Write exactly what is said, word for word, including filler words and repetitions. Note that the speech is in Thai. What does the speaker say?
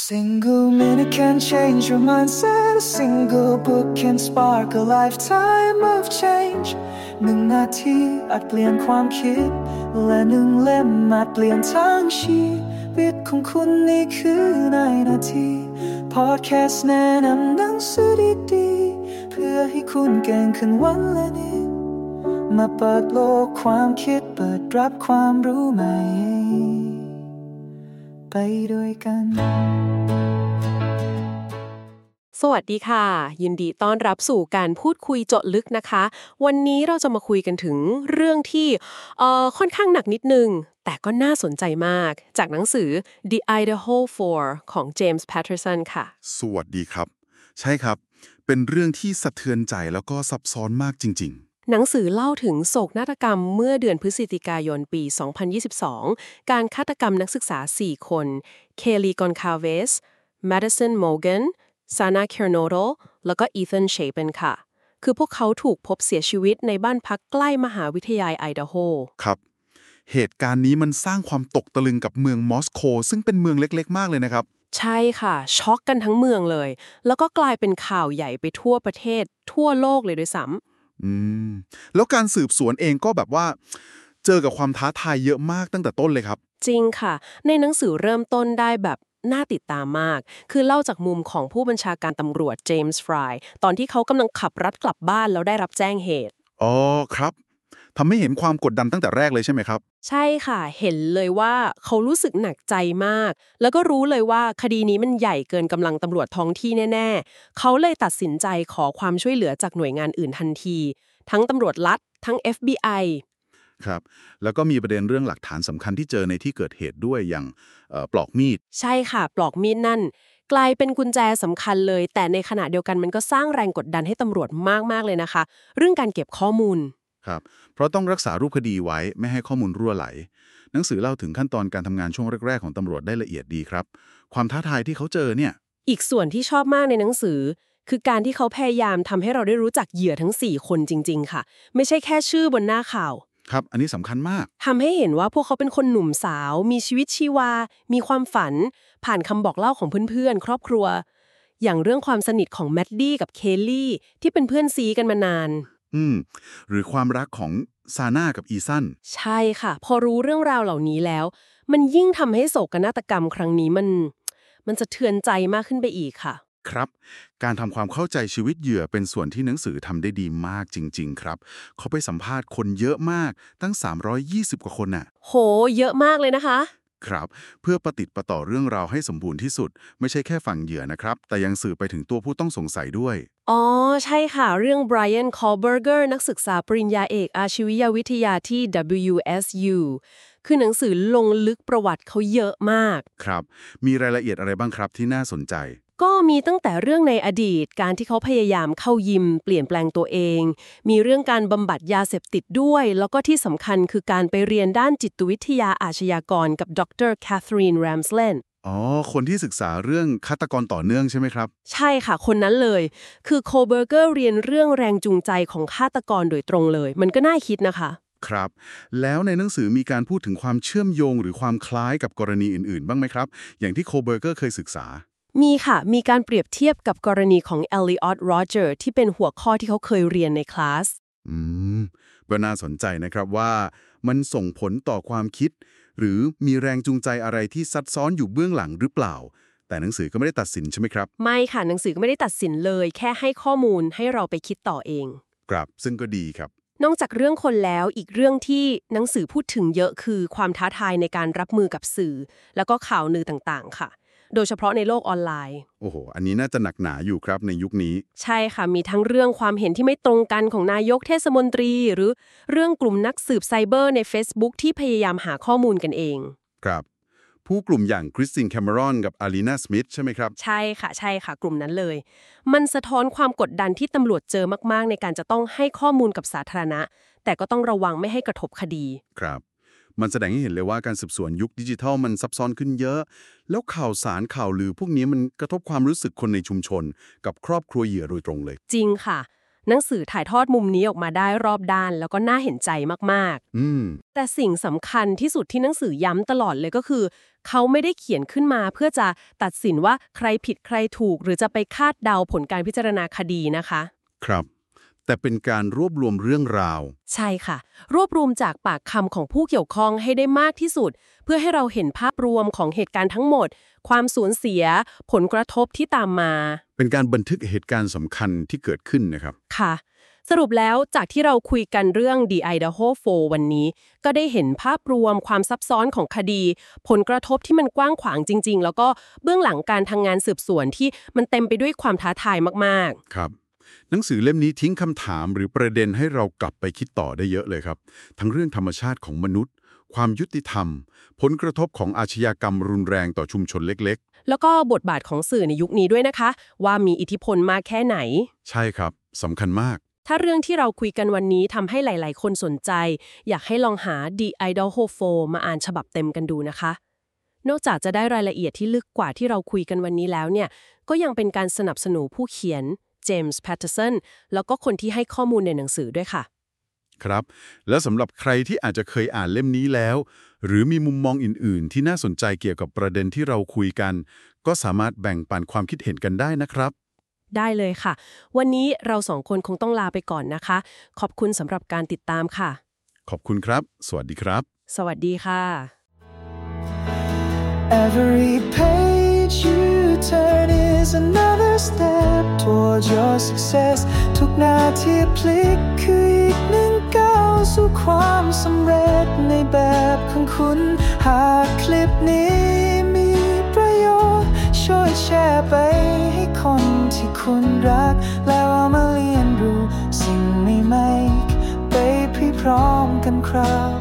Single minute can change your mindset. A single book can spark a lifetime of change. หนึ่งนาทีอาจเปลี่ยนความคิดและหนึ่งเล่มอาจเปลี่ยนทั้งชีวิตของคุณนี่คือในนาที Podcast แนะนำหนังสือดีๆเพื่อให้คุณเก่งขึ้นวันละนิดมาเปิดโลกความคิดเปิดรับความรู้ใหม่ไปด้วยกันสวัสดีค่ะยินดีต้อนรับสู่การพูดคุยเจาะลึกนะคะวันนี้เราจะมาคุยกันถึงเรื่องที่เอ่อค่อนข้างหนักนิดนึงแต่ก็น่าสนใจมากจากหนังสือ The Idaho Four ของ James Patterson ค่ะสวัสดีครับใช่ครับเป็นเรื่องที่สะเทือนใจแล้วก็ซับซ้อนมากจริงหนังสือเล่าถึงโศกนาฏกรรมเมื่อเดือนพฤศจิกายนปี สองพันยี่สิบสอง การฆาตกรรมนักศึกษา สี่ คนเคลลีกอนคาเวสแมดิสันโมแกนซานาเคอร์โนโดแล้วก็อีธานเชเปนค่ะคือพวกเขาถูกพบเสียชีวิตในบ้านพักใกล้มหาวิทยาลัยไอดาโฮครับเหตุการณ์นี้มันสร้างความตกตะลึงกับเมืองมอสโกซึ่งเป็นเมืองเล็กๆมากเลยนะครับใช่ค่ะช็อกกันทั้งเมืองเลยแล้วก็กลายเป็นข่าวใหญ่ไปทั่วประเทศทั่วโลกเลยด้วยซ้ำอืมแล้วการสืบสวนเองก็แบบว่าเจอกับความท้าทายเยอะมากตั้งแต่ต้นเลยครับจริงค่ะในหนังสือเริ่มต้นได้แบบน่าติดตามมากคือเล่าจากมุมของผู้บัญชาการตำรวจเจมส์ฟรายตอนที่เขากำลังขับรถกลับบ้านแล้วได้รับแจ้งเหตุอ๋อครับทำให้เห็นความกดดันตั้งแต่แรกเลยใช่ไหมครับใช่ค่ะเห็นเลยว่าเขารู้สึกหนักใจมากแล้วก็รู้เลยว่าคดีนี้มันใหญ่เกินกำลังตำรวจท้องที่แน่ๆเขาเลยตัดสินใจขอความช่วยเหลือจากหน่วยงานอื่นทันทีทั้งตำรวจรัฐทั้ง เอฟ บี ไอครับแล้วก็มีประเด็นเรื่องหลักฐานสำคัญที่เจอในที่เกิดเหตุด้วยอย่างเอ่อปลอกมีดใช่ค่ะปลอกมีดนั่นกลายเป็นกุญแจสำคัญเลยแต่ในขณะเดียวกันมันก็สร้างแรงกดดันให้ตำรวจมากๆเลยนะคะเรื่องการเก็บข้อมูลครับเพราะต้องรักษารูปคดีไว้ไม่ให้ข้อมูลรั่วไหลหนังสือเล่าถึงขั้นตอนการทำงานช่วงแรกๆของตำรวจได้ละเอียดดีครับความท้าทายที่เขาเจอเนี่ยอีกส่วนที่ชอบมากในหนังสือคือการที่เขาพยายามทำให้เราได้รู้จักเหยื่อทั้งสี่คนจริงๆค่ะไม่ใช่แค่ชื่อบนหน้าข่าวครับอันนี้สำคัญมากทำให้เห็นว่าพวกเขาเป็นคนหนุ่มสาวมีชีวิตชีวามีความฝันผ่านคำบอกเล่าของเพื่อนๆครอบครัวอย่างเรื่องความสนิทของแมดดี้กับเคลลี่ที่เป็นเพื่อนซีกันมานานอืมหรือความรักของซาน่ากับอีซันใช่ค่ะพอรู้เรื่องราวเหล่านี้แล้วมันยิ่งทำให้โศกนาฏกรรมครั้งนี้มันมันสะเทือนใจมากขึ้นไปอีกค่ะครับการทำความเข้าใจชีวิตเหยื่อเป็นส่วนที่หนังสือทำได้ดีมากจริงๆครับเขาไปสัมภาษณ์คนเยอะมากตั้งสามร้อยยี่สิบกว่าคนน่ะโหเยอะมากเลยนะคะครับเพื่อประติดประต่อเรื่องราวให้สมบูรณ์ที่สุดไม่ใช่แค่ฝั่งเหยื่อนะครับแต่ยังสื่อไปถึงตัวผู้ต้องสงสัยด้วยอ๋อใช่ค่ะเรื่อง Brian Kohlberger นักศึกษาปริญญาเอกอาชีววิทยาที่ ดับเบิลยู เอส ยู คือหนังสือลงลึกประวัติเขาเยอะมากครับมีรายละเอียดอะไรบ้างครับที่น่าสนใจก็มีตั้งแต่เรื่องในอดีตการที่เขาพยายามเข้ายิมเปลี่ยนแปลงตัวเองมีเรื่องการบำบัดยาเสพติดด้วยแล้วก็ที่สำคัญคือการไปเรียนด้านจิตวิทยาอาชญากรกับดรแคทเธอรีนแรมสเลนอ๋อคนที่ศึกษาเรื่องฆาตกรต่อเนื่องใช่ไหมครับใช่ค่ะคนนั้นเลยคือโคเบอร์เกอร์เรียนเรื่องแรงจูงใจของฆาตกรโดยตรงเลยมันก็น่าคิดนะคะครับแล้วในหนังสือมีการพูดถึงความเชื่อมโยงหรือความคล้ายกับกรณีอื่นๆบ้างไหมครับอย่างที่โคเบอร์เกอร์เคยศึกษามีค่ะมีการเปรียบเทียบกับกรณีของเอลลิออตโรเจอร์ที่เป็นหัวข้อที่เขาเคยเรียนในคลาสอืมก็น่าสนใจนะครับว่ามันส่งผลต่อความคิดหรือมีแรงจูงใจอะไรที่ซับซ้อนอยู่เบื้องหลังหรือเปล่าแต่หนังสือก็ไม่ได้ตัดสินใช่ไหมครับไม่ค่ะหนังสือก็ไม่ได้ตัดสินเลยแค่ให้ข้อมูลให้เราไปคิดต่อเองครับซึ่งก็ดีครับนอกจากเรื่องคนแล้วอีกเรื่องที่หนังสือพูดถึงเยอะคือความท้าทายในการรับมือกับสื่อแล้วก็ข่าวลือต่างๆค่ะโดยเฉพาะในโลกออนไลน์โอ้โหอันนี้น่าจะหนักหนาอยู่ครับในยุคนี้ใช่ค่ะมีทั้งเรื่องความเห็นที่ไม่ตรงกันของนายกเทศมนตรีหรือเรื่องกลุ่มนักสืบไซเบอร์ใน Facebook ที่พยายามหาข้อมูลกันเองครับผู้กลุ่มอย่างคริสตินแคมเมรอนกับอารีนาสมิธใช่ไหมครับใช่ค่ะใช่ค่ะกลุ่มนั้นเลยมันสะท้อนความกดดันที่ตำรวจเจอมากๆในการจะต้องให้ข้อมูลกับสาธารณะแต่ก็ต้องระวังไม่ให้กระทบคดีครับมันแสดงให้เห็นเลยว่าการสืบสวนยุคดิจิทัลมันซับซ้อนขึ้นเยอะแล้วข่าวสารข่าวลือพวกนี้มันกระทบความรู้สึกคนในชุมชนกับครอบครัวเหยื่อโดยตรงเลยจริงค่ะหนังสือถ่ายทอดมุมนี้ออกมาได้รอบด้านแล้วก็น่าเห็นใจมากๆอืมแต่สิ่งสำคัญที่สุดที่หนังสือย้ำตลอดเลยก็คือเขาไม่ได้เขียนขึ้นมาเพื่อจะตัดสินว่าใครผิดใครถูกหรือจะไปคาดเดาผลการพิจารณาคดีนะคะครับแต่เป็นการรวบรวมเรื่องราวใช่ค่ะรวบรวมจากปากคำของผู้เกี่ยวข้องให้ได้มากที่สุดเพื่อให้เราเห็นภาพรวมของเหตุการณ์ทั้งหมดความสูญเสียผลกระทบที่ตามมาเป็นการบันทึกเหตุการณ์สำคัญที่เกิดขึ้นนะครับค่ะสรุปแล้วจากที่เราคุยกันเรื่อง The Idaho โฟร์ วันนี้ก็ได้เห็นภาพรวมความซับซ้อนของคดีผลกระทบที่มันกว้างขวางจริงๆแล้วก็เบื้องหลังการทำงานสืบสวนที่มันเต็มไปด้วยความท้าทายมากๆครับหนังสือเล่มนี้ทิ้งคำถามหรือประเด็นให้เรากลับไปคิดต่อได้เยอะเลยครับทั้งเรื่องธรรมชาติของมนุษย์ความยุติธรรมผลกระทบของอาชญากรรมรุนแรงต่อชุมชนเล็กๆแล้วก็บทบาทของสื่อในยุคนี้ด้วยนะคะว่ามีอิทธิพลมากแค่ไหนใช่ครับสำคัญมากถ้าเรื่องที่เราคุยกันวันนี้ทำให้หลายๆคนสนใจอยากให้ลองหา The Idaho โฟร์ มาอ่านฉบับเต็มกันดูนะคะนอกจากจะได้รายละเอียดที่ลึกกว่าที่เราคุยกันวันนี้แล้วเนี่ยก็ยังเป็นการสนับสนุนผู้เขียนเจมส์ แพตเทอร์สันแล้วก็คนที่ให้ข้อมูลในหนังสือด้วยค่ะครับและสำหรับใครที่อาจจะเคยอ่านเล่มนี้แล้วหรือมีมุมมองอื่นๆที่น่าสนใจเกี่ยวกับประเด็นที่เราคุยกันก็สามารถแบ่งปันความคิดเห็นกันได้นะครับได้เลยค่ะวันนี้เราสองคนคงต้องลาไปก่อนนะคะขอบคุณสำหรับการติดตามค่ะขอบคุณครับสวัสดีครับสวัสดีค่ะ Every page you turn is another step towards your success ทุกนาทีพลิกคืออีกหนึ่งก้าวสู่ความสำเร็จในแบบของคุณหากคลิปนี้มีประโยชน์ช่วยแชร์ไปให้คนที่คุณรักแล้วเอามาเรียนรู้สิ่งใหม่ๆไปพร้อมๆกันครับ